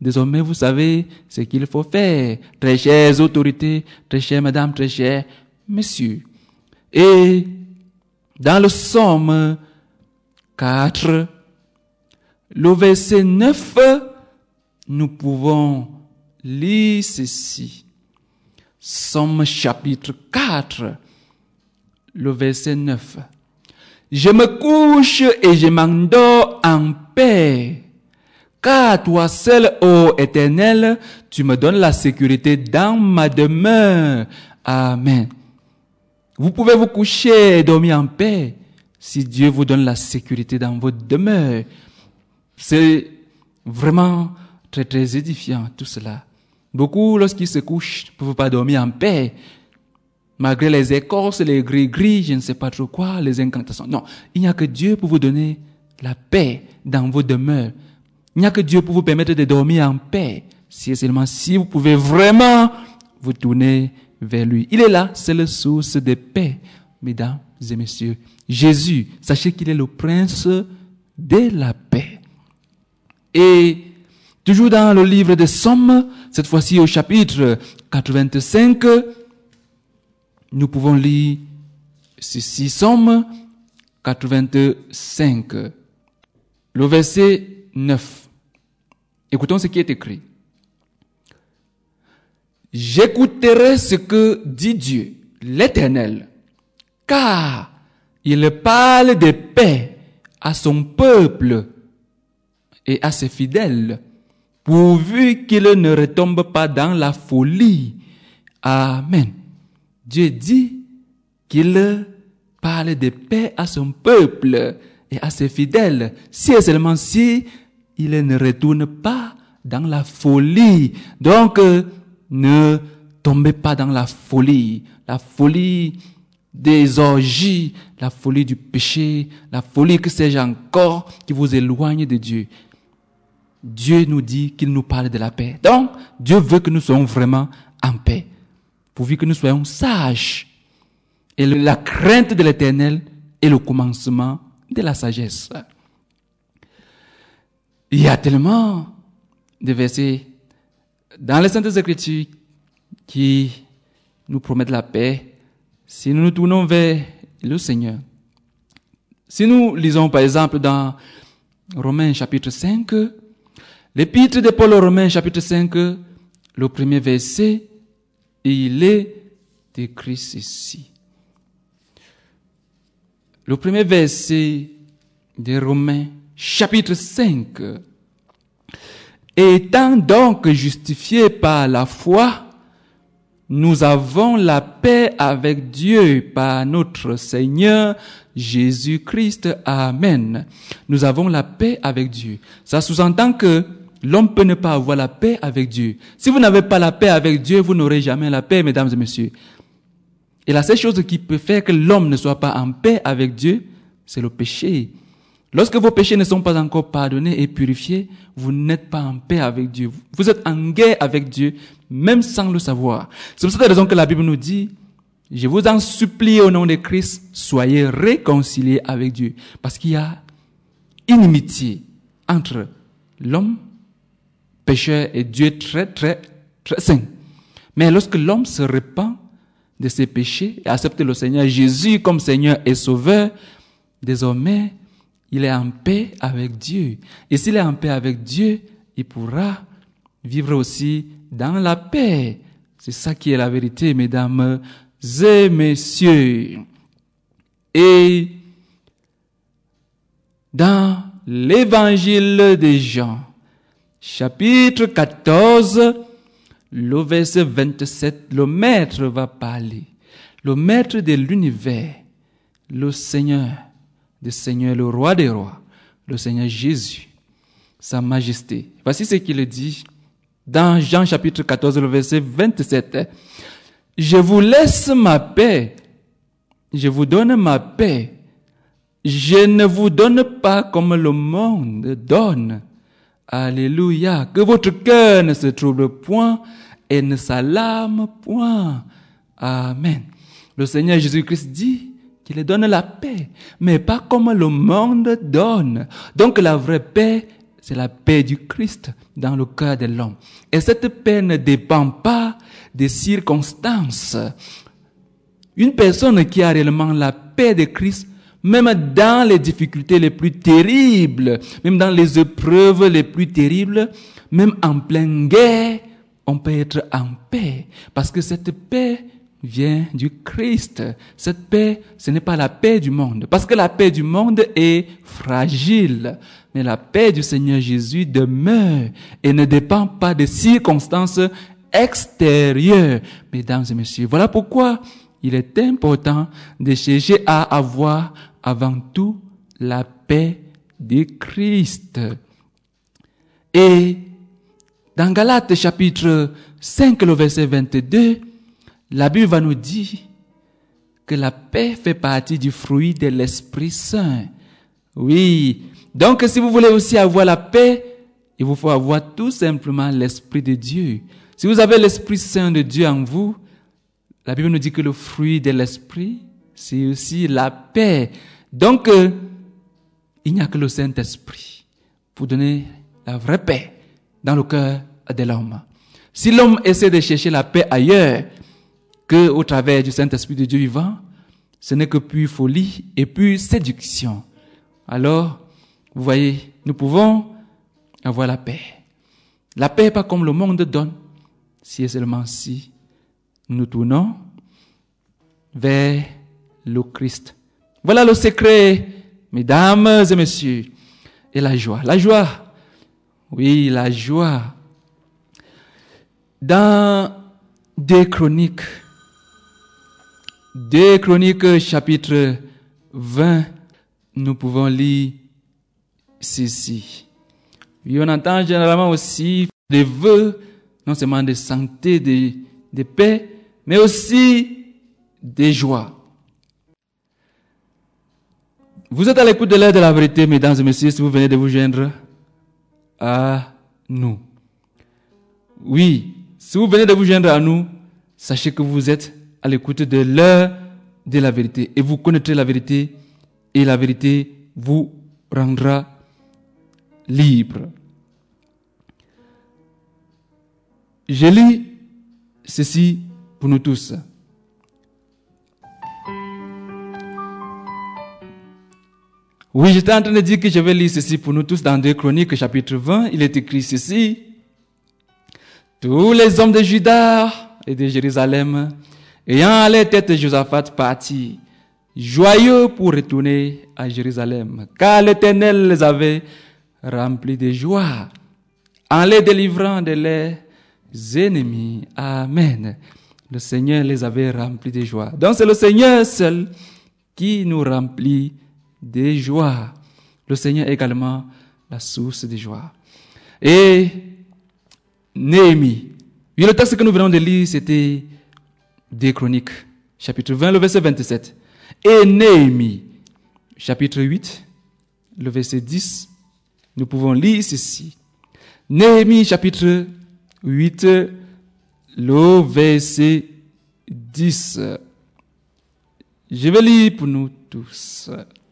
Désormais, vous savez ce qu'il faut faire. Très chères autorités, très chères mesdames, très chers messieurs. Et dans le psaume 4, le verset 9, nous pouvons lire ceci. Psaume chapitre 4, le verset 9. Je me couche et je m'endors en paix. Car toi seul, ô Éternel, tu me donnes la sécurité dans ma demeure. Amen. Vous pouvez vous coucher et dormir en paix si Dieu vous donne la sécurité dans votre demeure. C'est vraiment très très édifiant tout cela. Beaucoup, lorsqu'ils se couchent, ne peuvent pas dormir en paix. Malgré les écorces, les gris-gris, je ne sais pas trop quoi, les incantations. Non, il n'y a que Dieu pour vous donner la paix dans vos demeures. Il n'y a que Dieu pour vous permettre de dormir en paix. Si et seulement si vous pouvez vraiment vous tourner vers lui. Il est là, c'est la source de paix, mesdames et messieurs. Jésus, sachez qu'il est le prince de la paix. Et toujours dans le livre des Psaumes, cette fois-ci au chapitre 85, nous pouvons lire ceci, Psaume 85, le verset 9. Écoutons ce qui est écrit. J'écouterai ce que dit Dieu, l'Éternel, car il parle de paix à son peuple et à ses fidèles, pourvu qu'il ne retombe pas dans la folie. Amen. Dieu dit qu'il parle de paix à son peuple et à ses fidèles, si et seulement si il ne retourne pas dans la folie. Donc, ne tombez pas dans la folie des orgies, la folie du péché, la folie que sais-je encore qui vous éloigne de Dieu. Dieu nous dit qu'il nous parle de la paix. Donc, Dieu veut que nous soyons vraiment en paix, pourvu que nous soyons sages. Et la crainte de l'Éternel est le commencement de la sagesse. Il y a tellement de versets dans les Saintes Écritures qui nous promettent la paix si nous nous tournons vers le Seigneur. Si nous lisons par exemple dans Romains chapitre 5, l'épître de Paul aux Romains chapitre 5, le premier verset, il est écrit ceci. Le premier verset de Romains chapitre 5. Étant donc justifiés par la foi, nous avons la paix avec Dieu par notre Seigneur Jésus-Christ. Amen. Nous avons la paix avec Dieu. Ça sous-entend que l'homme peut ne pas avoir la paix avec Dieu. Si vous n'avez pas la paix avec Dieu, vous n'aurez jamais la paix, mesdames et messieurs. Et la seule chose qui peut faire que l'homme ne soit pas en paix avec Dieu, c'est le péché. Lorsque vos péchés ne sont pas encore pardonnés et purifiés, vous n'êtes pas en paix avec Dieu. Vous êtes en guerre avec Dieu, même sans le savoir. C'est pour cette raison que la Bible nous dit, je vous en supplie au nom de Christ, soyez réconciliés avec Dieu. Parce qu'il y a inimitié entre l'homme pécheur et Dieu très, très, très saint. Mais lorsque l'homme se repent de ses péchés et accepte le Seigneur Jésus comme Seigneur et Sauveur, désormais, il est en paix avec Dieu. Et s'il est en paix avec Dieu, il pourra vivre aussi dans la paix. C'est ça qui est la vérité, mesdames et messieurs. Et dans l'évangile de Jean, chapitre 14, le verset 27, le Maître va parler. Le Maître de l'univers, le Seigneur des seigneurs, le Roi des rois, le Seigneur Jésus, Sa Majesté. Voici ce qu'il dit dans Jean chapitre 14, le verset 27. Je vous laisse ma paix, je vous donne ma paix. Je ne vous donne pas comme le monde donne. Alléluia. Que votre cœur ne se trouble point et ne s'alarme point. Amen. Le Seigneur Jésus-Christ dit qu'il donne la paix, mais pas comme le monde donne. Donc la vraie paix, c'est la paix du Christ dans le cœur de l'homme. Et cette paix ne dépend pas des circonstances. Une personne qui a réellement la paix de Christ, même dans les difficultés les plus terribles, même dans les épreuves les plus terribles, même en pleine guerre, on peut être en paix. Parce que cette paix vient du Christ. Cette paix, ce n'est pas la paix du monde. Parce que la paix du monde est fragile. Mais la paix du Seigneur Jésus demeure et ne dépend pas des circonstances extérieures. Mesdames et messieurs, voilà pourquoi il est important de chercher à avoir avant tout la paix de Christ. Et dans Galates chapitre 5, le verset 22, la Bible va nous dire que la paix fait partie du fruit de l'Esprit Saint. Oui, donc si vous voulez aussi avoir la paix, il vous faut avoir tout simplement l'Esprit de Dieu. Si vous avez l'Esprit Saint de Dieu en vous, la Bible nous dit que le fruit de l'Esprit, c'est aussi la paix. Donc, il n'y a que le Saint-Esprit pour donner la vraie paix dans le cœur de l'homme. Si l'homme essaie de chercher la paix ailleurs qu'au travers du Saint-Esprit de Dieu vivant, ce n'est que pure folie et pure séduction. Alors, vous voyez, nous pouvons avoir la paix. La paix n'est pas comme le monde donne, si et seulement si nous nous tournons vers le Christ. Voilà le secret, mesdames et messieurs. Et la joie. La joie. Oui, la joie. Dans 2 Chroniques chapitre 20, nous pouvons lire ceci. Oui, on entend généralement aussi des vœux, non seulement de santé, de paix, mais aussi de joie. Vous êtes à l'écoute de l'heure de la vérité, mesdames et messieurs, si vous venez de vous joindre à nous. Oui, si vous venez de vous joindre à nous, sachez que vous êtes à l'écoute de l'heure de la vérité. Et vous connaîtrez la vérité, et la vérité vous rendra libre. Je lis ceci pour nous tous. Oui, j'étais en train de dire que je vais lire ceci pour nous tous dans 2 Chroniques, chapitre 20. Il est écrit ceci. Tous les hommes de Juda et de Jérusalem, ayant à leur tête Josaphat, partis, joyeux pour retourner à Jérusalem, car l'Éternel les avait remplis de joie, en les délivrant de leurs ennemis. Amen. Le Seigneur les avait remplis de joie. Donc c'est le Seigneur seul qui nous remplit de joie. Le Seigneur est également la source de joie. Et Néhémie. Oui, le texte que nous venons de lire, c'était 2 Chroniques, chapitre 20, le verset 27. Et Néhémie, chapitre 8, le verset 10, nous pouvons lire ceci. Néhémie, chapitre 8, le verset 10. Je vais lire pour nous tous.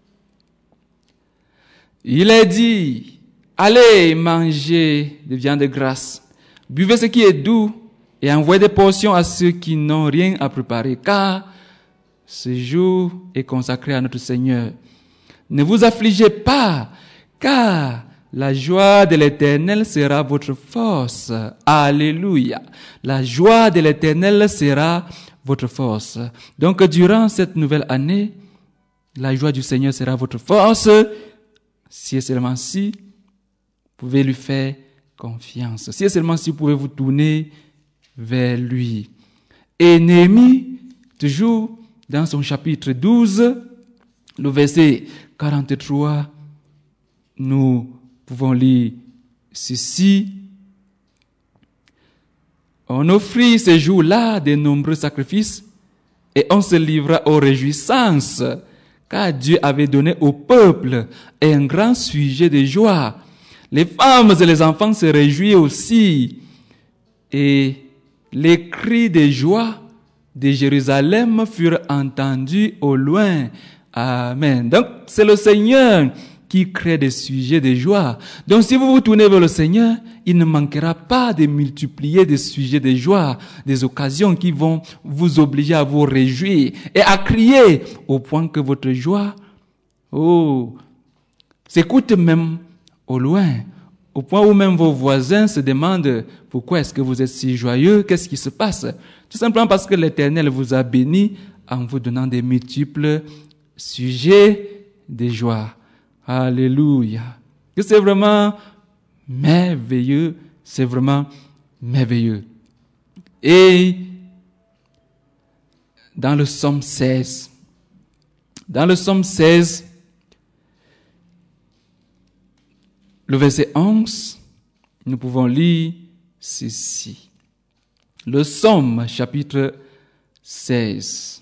Il est dit, allez manger de viande grasse, buvez ce qui est doux et envoyez des portions à ceux qui n'ont rien à préparer, car ce jour est consacré à notre Seigneur. Ne vous affligez pas, car la joie de l'Éternel sera votre force. Alléluia. La joie de l'Éternel sera votre force. Donc, durant cette nouvelle année, la joie du Seigneur sera votre force. Si et seulement si, vous pouvez lui faire confiance. Si et seulement si, vous pouvez vous tourner vers lui. Et Néhémie, toujours dans son chapitre 12, le verset 43, nous pouvons lire ceci. On offrit ces jours-là de nombreux sacrifices et on se livra aux réjouissances, car Dieu avait donné au peuple un grand sujet de joie. Les femmes et les enfants se réjouillaient aussi. Et les cris de joie de Jérusalem furent entendus au loin. Amen. Donc, c'est le Seigneur qui crée des sujets de joie. Donc si vous vous tournez vers le Seigneur, il ne manquera pas de multiplier des sujets de joie, des occasions qui vont vous obliger à vous réjouir et à crier au point que votre joie, s'écoute même au loin, au point où même vos voisins se demandent pourquoi est-ce que vous êtes si joyeux, qu'est-ce qui se passe? Tout simplement parce que l'Éternel vous a béni en vous donnant des multiples sujets de joie. Alléluia. Que c'est vraiment merveilleux, c'est vraiment merveilleux. Et dans le psaume 16, le verset 11, nous pouvons lire ceci. Le psaume chapitre 16,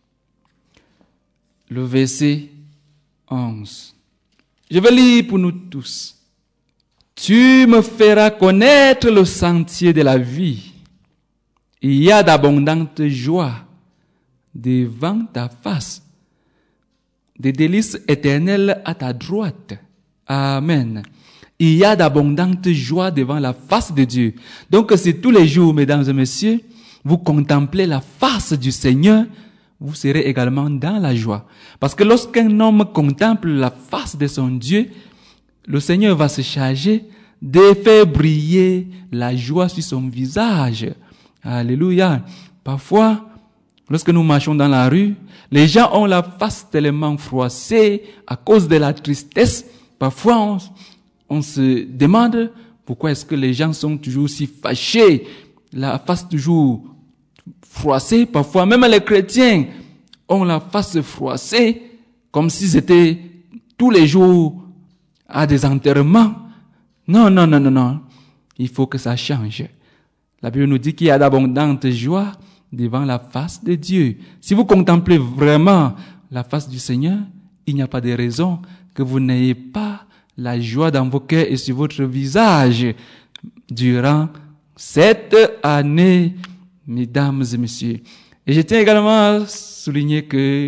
le verset 11. Je vais lire pour nous tous. Tu me feras connaître le sentier de la vie. Il y a d'abondantes joies devant ta face, des délices éternelles à ta droite. Amen. Il y a d'abondantes joies devant la face de Dieu. Donc, si tous les jours, mesdames et messieurs, vous contemplez la face du Seigneur, vous serez également dans la joie. Parce que lorsqu'un homme contemple la face de son Dieu, le Seigneur va se charger de faire briller la joie sur son visage. Alléluia. Parfois, lorsque nous marchons dans la rue, les gens ont la face tellement froissée à cause de la tristesse. Parfois, on se demande pourquoi est-ce que les gens sont toujours si fâchés, la face toujours froissée. Parfois, même les chrétiens ont la face froissée, comme s'ils étaient tous les jours à des enterrements. Non. Il faut que ça change. La Bible nous dit qu'il y a d'abondantes joies devant la face de Dieu. Si vous contemplez vraiment la face du Seigneur, il n'y a pas de raison que vous n'ayez pas la joie dans vos cœurs et sur votre visage durant cette année, mesdames et messieurs. Et je tiens également à souligner que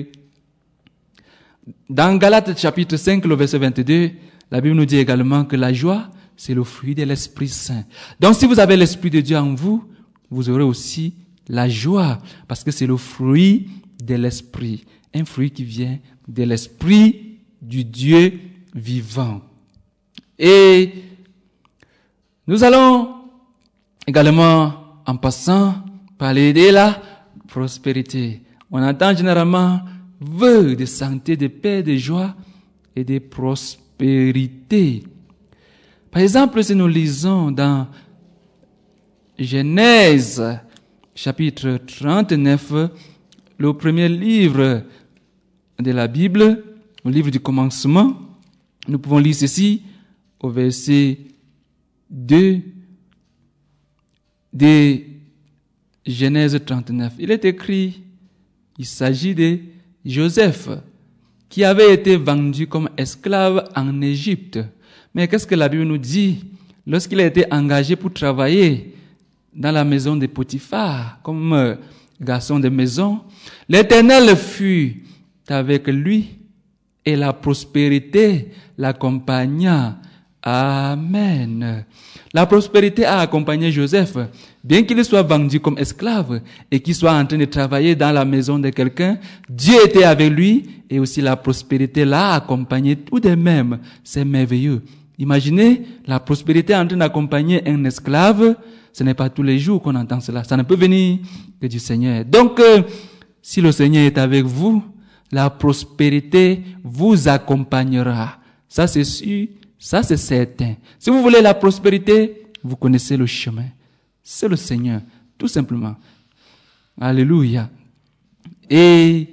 dans Galates chapitre 5, le verset 22, la Bible nous dit également que la joie, c'est le fruit de l'Esprit Saint. Donc si vous avez l'Esprit de Dieu en vous, vous aurez aussi la joie, parce que c'est le fruit de l'Esprit, un fruit qui vient de l'Esprit du Dieu vivant. Et nous allons également, en passant, parler de la prospérité. On entend généralement vœux de santé, de paix, de joie et de prospérité. Par exemple, si nous lisons dans Genèse, chapitre 39, le premier livre de la Bible, le livre du commencement, nous pouvons lire ceci au verset 2 de Genèse 39. Il est écrit, il s'agit de Joseph, qui avait été vendu comme esclave en Égypte. Mais qu'est-ce que la Bible nous dit? Lorsqu'il a été engagé pour travailler dans la maison de Potiphar, comme garçon de maison, l'Éternel fut avec lui et la prospérité l'accompagna. Amen. La prospérité a accompagné Joseph, bien qu'il soit vendu comme esclave et qu'il soit en train de travailler dans la maison de quelqu'un. Dieu était avec lui et aussi la prospérité l'a accompagné tout de même. C'est merveilleux. Imaginez la prospérité en train d'accompagner un esclave. Ce n'est pas tous les jours qu'on entend cela. Ça ne peut venir que du Seigneur. Donc, si le Seigneur est avec vous, la prospérité vous accompagnera. Ça, c'est sûr. Ça, c'est certain. Si vous voulez la prospérité, vous connaissez le chemin. C'est le Seigneur, tout simplement. Alléluia. Et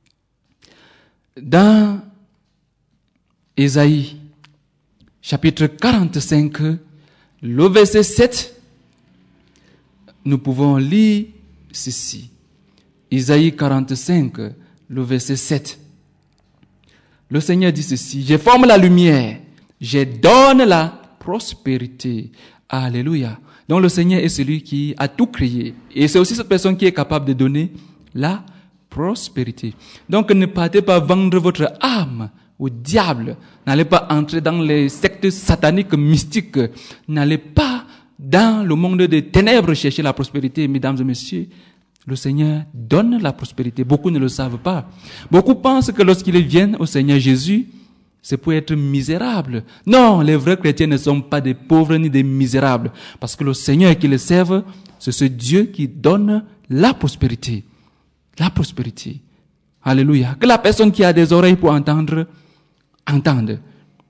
dans Ésaïe, chapitre 45, le verset 7, nous pouvons lire ceci. Ésaïe 45, le verset 7. Le Seigneur dit ceci: je forme la lumière, je donne la prospérité. Alléluia. Donc le Seigneur est celui qui a tout créé. Et c'est aussi cette personne qui est capable de donner la prospérité. Donc ne partez pas vendre votre âme au diable, n'allez pas entrer dans les sectes sataniques mystiques, n'allez pas dans le monde des ténèbres chercher la prospérité, mesdames et messieurs. Le Seigneur donne la prospérité. Beaucoup ne le savent pas. Beaucoup pensent que lorsqu'ils viennent au Seigneur Jésus, c'est pour être misérables. Non, les vrais chrétiens ne sont pas des pauvres ni des misérables. Parce que le Seigneur qui les servent, c'est ce Dieu qui donne la prospérité. La prospérité. Alléluia. Que la personne qui a des oreilles pour entendre, entende.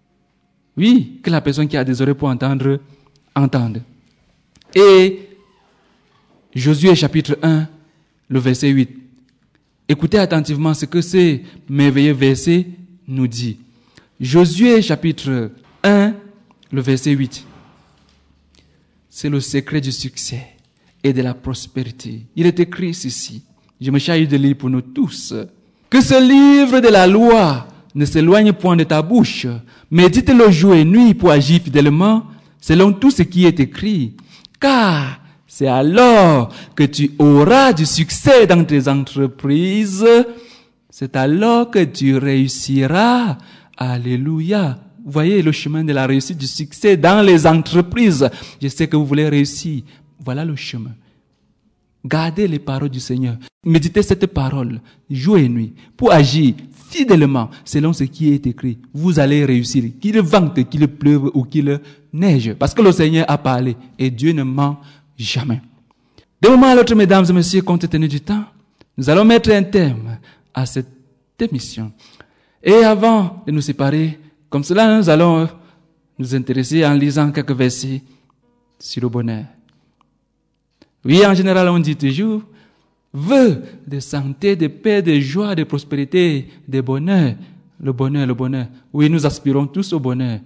Oui, que la personne qui a des oreilles pour entendre, entende. Et Josué chapitre 1, le verset 8. Écoutez attentivement ce que ce merveilleux verset nous dit. Josué chapitre 1, le verset 8. C'est le secret du succès et de la prospérité. Il est écrit ceci. Je me charge de lire pour nous tous. Que ce livre de la loi ne s'éloigne point de ta bouche. Médite-le jour et nuit pour agir fidèlement selon tout ce qui est écrit. Car c'est alors que tu auras du succès dans tes entreprises. C'est alors que tu réussiras. Alléluia. Vous voyez le chemin de la réussite, du succès dans les entreprises. Je sais que vous voulez réussir. Voilà le chemin. Gardez les paroles du Seigneur. Méditez cette parole jour et nuit pour agir fidèlement selon ce qui est écrit. Vous allez réussir. Qu'il vente, qu'il pleuve ou qu'il neige. Parce que le Seigneur a parlé et Dieu ne ment jamais. De moment à l'autre, mesdames et messieurs, compte tenu du temps, nous allons mettre un terme à cette émission. Et avant de nous séparer, comme cela, nous allons nous intéresser en lisant quelques versets sur le bonheur. Oui, en général, on dit toujours, vœux de santé, de paix, de joie, de prospérité, de bonheur. Le bonheur, le bonheur. Oui, nous aspirons tous au bonheur.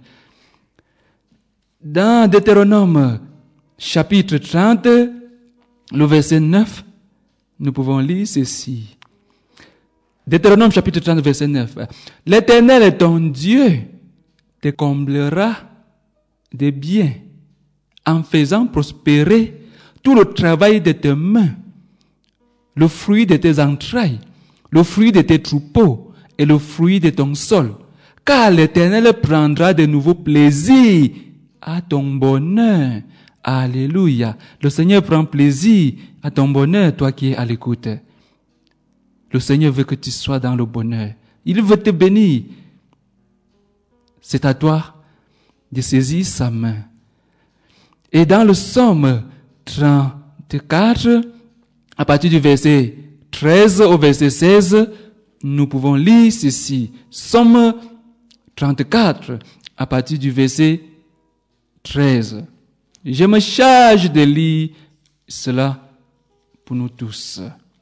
Dans Deutéronome, chapitre 30, le verset 9, nous pouvons lire ceci. Deutéronome chapitre 30, verset 9. L'Éternel est ton Dieu, te comblera de biens en faisant prospérer tout le travail de tes mains, le fruit de tes entrailles, le fruit de tes troupeaux et le fruit de ton sol. Car l'Éternel prendra de nouveaux plaisirs à ton bonheur. Alléluia. Le Seigneur prend plaisir à ton bonheur, toi qui es à l'écoute. Le Seigneur veut que tu sois dans le bonheur. Il veut te bénir. C'est à toi de saisir sa main. Et dans le psaume 34, à partir du verset 13 au verset 16, nous pouvons lire ceci. Psaume 34, à partir du verset 13. Je me charge de lire cela pour nous tous.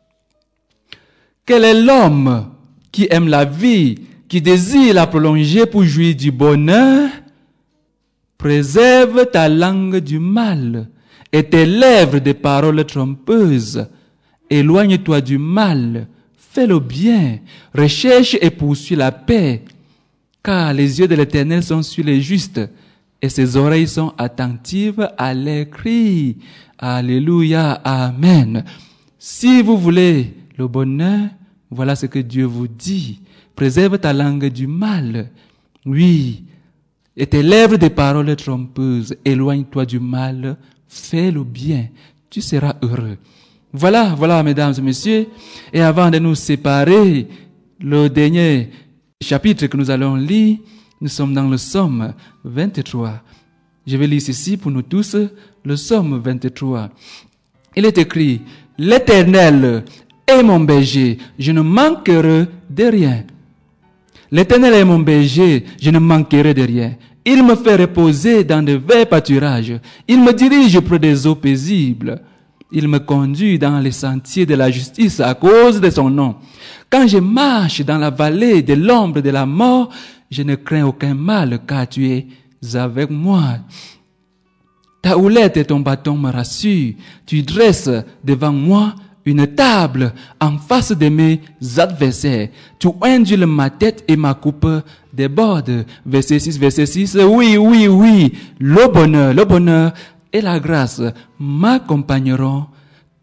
Quel est l'homme qui aime la vie, qui désire la prolonger pour jouir du bonheur? Préserve ta langue du mal et tes lèvres des paroles trompeuses. Éloigne-toi du mal, fais le bien, recherche et poursuis la paix. Car les yeux de l'Éternel sont sur les justes et ses oreilles sont attentives à leurs cris. Alléluia, amen. Si vous voulez le bonheur, voilà ce que Dieu vous dit. Préserve ta langue du mal. Oui. Et tes lèvres des paroles trompeuses. Éloigne-toi du mal. Fais le bien. Tu seras heureux. Voilà, mesdames et messieurs. Et avant de nous séparer, le dernier chapitre que nous allons lire, nous sommes dans le psaume 23. Je vais lire ceci pour nous tous. Le psaume 23. Il est écrit, l'Éternel est mon berger, je ne manquerai de rien. L'Éternel est mon berger, je ne manquerai de rien. Il me fait reposer dans de verts pâturages. Il me dirige près des eaux paisibles. Il me conduit dans les sentiers de la justice à cause de son nom. Quand je marche dans la vallée de l'ombre de la mort, je ne crains aucun mal, car tu es avec moi. Ta houlette et ton bâton me rassurent. Tu dresses devant moi une table en face de mes adversaires. Tu ondules ma tête et ma coupe déborde. Verset 6. Oui. Le bonheur et la grâce m'accompagneront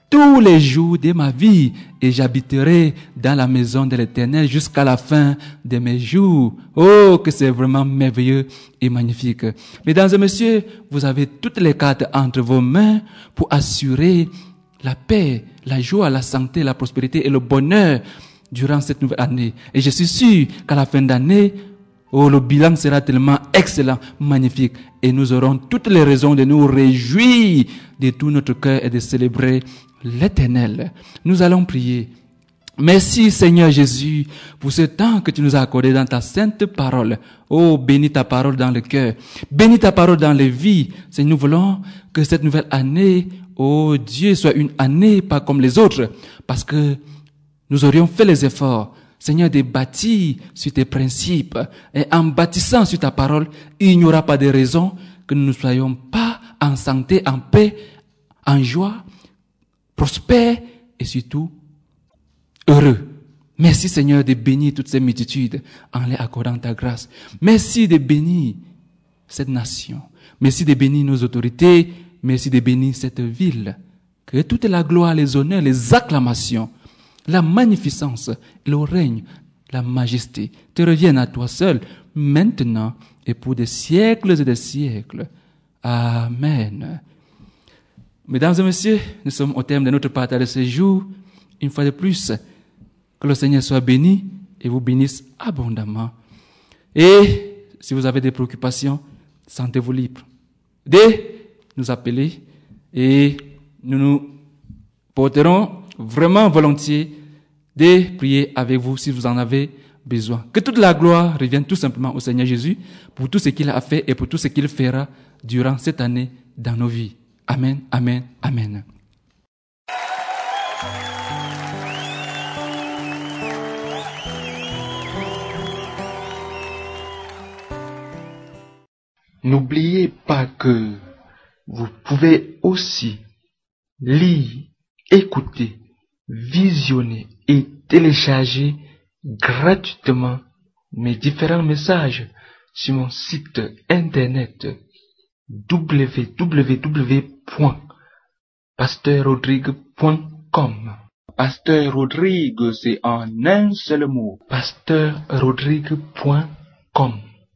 tous les jours de ma vie et j'habiterai dans la maison de l'Éternel jusqu'à la fin de mes jours. Oh, que c'est vraiment merveilleux et magnifique. Mesdames et messieurs, vous avez toutes les cartes entre vos mains pour assurer la paix, la joie, la santé, la prospérité et le bonheur durant cette nouvelle année. Et je suis sûr qu'à la fin d'année, le bilan sera tellement excellent, magnifique. Et nous aurons toutes les raisons de nous réjouir de tout notre cœur et de célébrer l'Éternel. Nous allons prier. Merci Seigneur Jésus pour ce temps que tu nous as accordé dans ta sainte parole. Oh, bénis ta parole dans le cœur. Bénis ta parole dans les vies. Seigneur, nous voulons que cette nouvelle année, oh Dieu, soit une année pas comme les autres. Parce que nous aurions fait les efforts, Seigneur, de bâtir sur tes principes. Et en bâtissant sur ta parole, il n'y aura pas de raison que nous ne soyons pas en santé, en paix, en joie, prospères et surtout heureux. Merci Seigneur de bénir toutes ces multitudes en les accordant ta grâce. Merci de bénir cette nation. Merci de bénir nos autorités. Merci de bénir cette ville. Que toute la gloire, les honneurs, les acclamations, la magnificence, le règne, la majesté te reviennent à toi seul, maintenant et pour des siècles et des siècles. Amen. Mesdames et messieurs, nous sommes au terme de notre partage de ce jour. Une fois de plus, que le Seigneur soit béni et vous bénisse abondamment. Et si vous avez des préoccupations, sentez-vous libre de nous appeler et nous nous porterons vraiment volontiers de prier avec vous si vous en avez besoin. Que toute la gloire revienne tout simplement au Seigneur Jésus pour tout ce qu'il a fait et pour tout ce qu'il fera durant cette année dans nos vies. Amen, amen, amen. N'oubliez pas que vous pouvez aussi lire, écouter, visionner et télécharger gratuitement mes différents messages sur mon site internet www.pasteur-rodrigue.com. Pasteur Rodrigue, c'est en un seul mot. pasteur-rodrigue.com.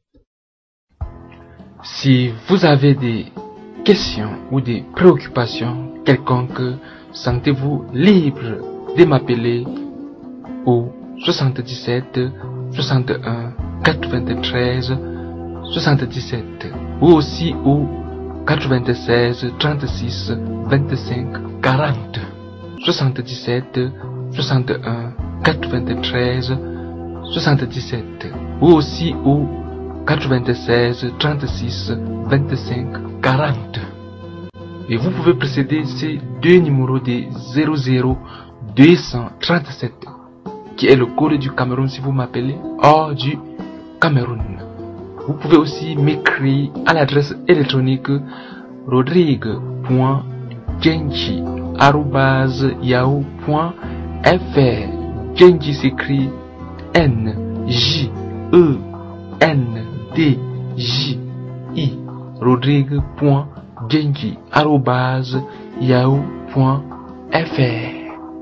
Si vous avez des questions ou des préoccupations quelconques, sentez-vous libre de m'appeler au 77 61 93 77 ou aussi au 96 36 25 40. 77 61 93 77 ou aussi au 96 36 25 40. Et vous pouvez précéder ces deux numéros de 00 237 qui est le code du Cameroun si vous m'appelez hors du Cameroun. Vous pouvez aussi m'écrire à l'adresse électronique rodrigue.djenji@yahoo.fr. Djenji s'écrit NJENDJI. rodrigue.djenji@yahoo.fr.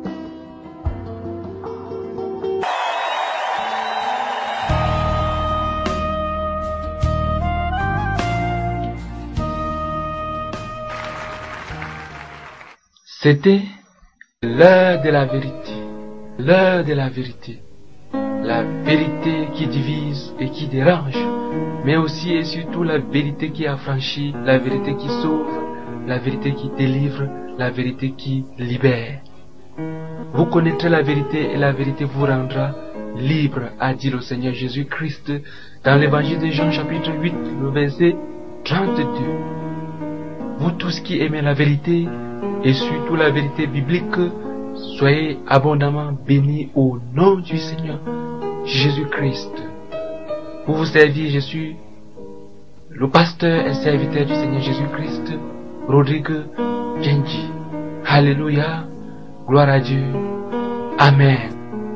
C'était l'heure de la vérité, l'heure de la vérité, la vérité qui divise et qui dérange, mais aussi et surtout la vérité qui affranchit, la vérité qui sauve, la vérité qui délivre, la vérité qui libère. Vous connaîtrez la vérité et la vérité vous rendra libre, a dit le Seigneur Jésus-Christ dans l'évangile de Jean chapitre 8, le verset 32. Vous tous qui aimez la vérité, et surtout la vérité biblique, soyez abondamment bénis au nom du Seigneur Jésus-Christ. Pour vous servir, je suis le pasteur et serviteur du Seigneur Jésus-Christ, Rodrigue Djenji. Alléluia, gloire à Dieu, Amen.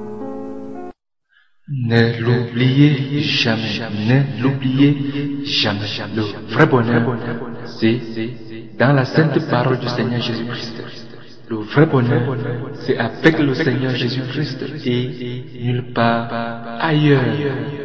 Ne l'oubliez jamais, ne l'oubliez jamais. Le vrai bonheur, c'est dans la sainte parole du Seigneur Jésus-Christ. Le vrai bonheur, c'est avec le Seigneur Jésus-Christ et nulle part ailleurs.